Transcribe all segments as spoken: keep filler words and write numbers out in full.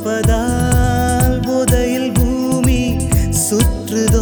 பார்ப்பதால் போதையில் பூமி சுற்றுதோ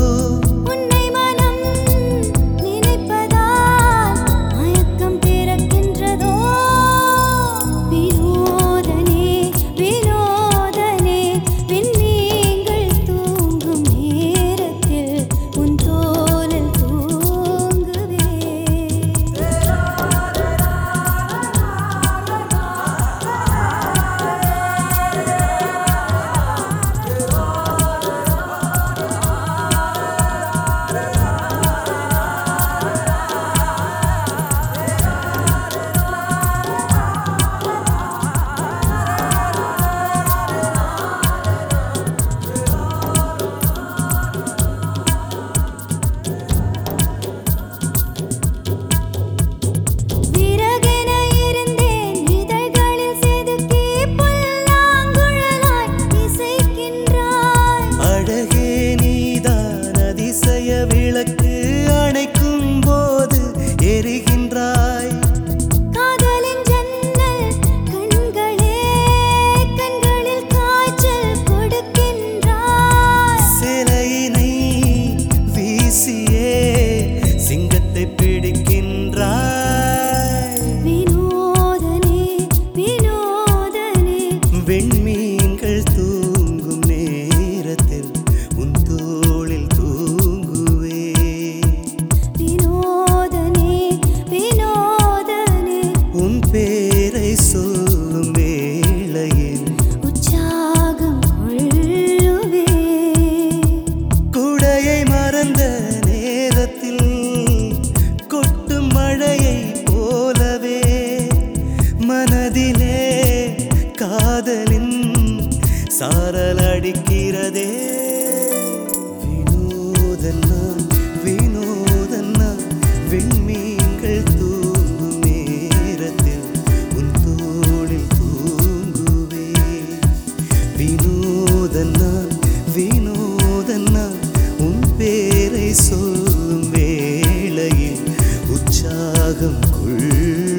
விளக்கு அணைக்கும் போது எரிகின்றாய் காதலின் ஜன்னல் கண்களே கண்களில் காய்ச்சல் கொடுக்கின்றாய் சிலையினை வீசியே சிங்கத்தை பிடிக்கின்றாய் வினோதனே வினோதனே வெண்மீன்கள் தூங்கும் நேரத்தில் உன் தோளில் பேரை சொல்லும் வேளையில் உற்சாகம் கொள்ளுவே குடையை மறந்த நேரத்தில் கொட்டும் மழையை போலவே மனதிலே காதலின் சாரல் அடிக்கிறதே வினோதன்னா வினோதன்னா விண்மீன்கள் தூங்கும் நேரத்தில் உன் தோளில் தூங்குவே வினோதன்னா வினோதன்னா உன் பேரை சொல்லும் வேளையில் உற்சாகம் கொள்